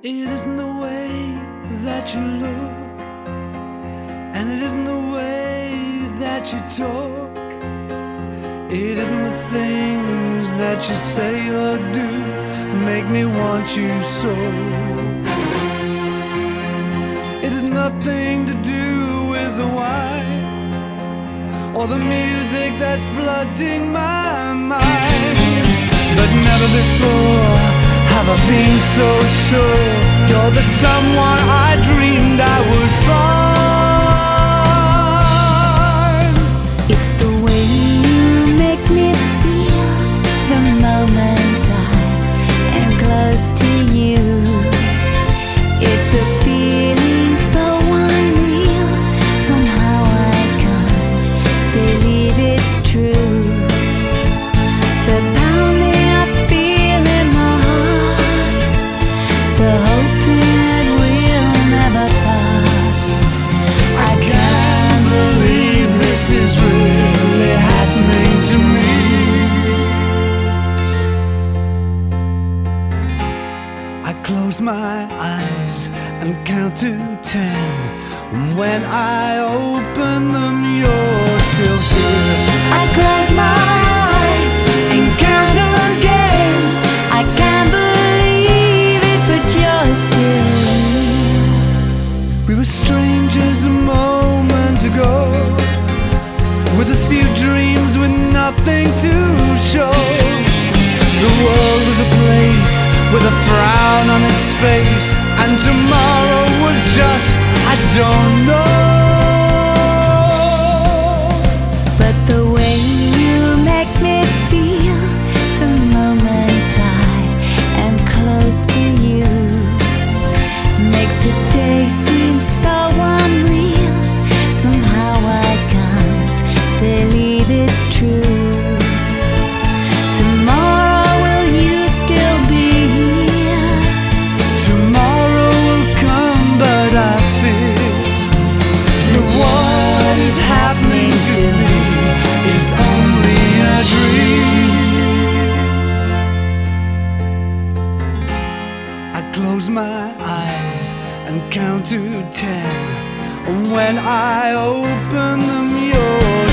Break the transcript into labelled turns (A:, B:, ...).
A: It isn't the way that you look, and it isn't the way that you talk. It isn't the things that you say or do make me want you so. It has nothing to do with the wine or the music that's flooding my mind. But never before have I been so sure you're the someone I dreamed I would find.
B: It's the way you make me feel the moment I am close to you. It's a feeling so unreal, somehow I can't believe it's true. The pounding I feel in my heart, the hoping that we'll never part. I can't believe this is really happening to me. I close my eyes and count to 10. When I open them, you're still here. I close my eyes and count again. I can't believe it, but you're still here.
A: We were strangers a moment ago, with a few dreams with nothing to show. The world was a place with a frown on its face, and tomorrow was just, I don't know.
B: But the way you make me feel the moment I am close to you makes today seem so unreal. Somehow I can't believe it's true. Tomorrow will you still be here?
A: Tomorrow will come, but I fear that what is happening to me is only a dream. I close my eyes and count to 10, and when I open them, you're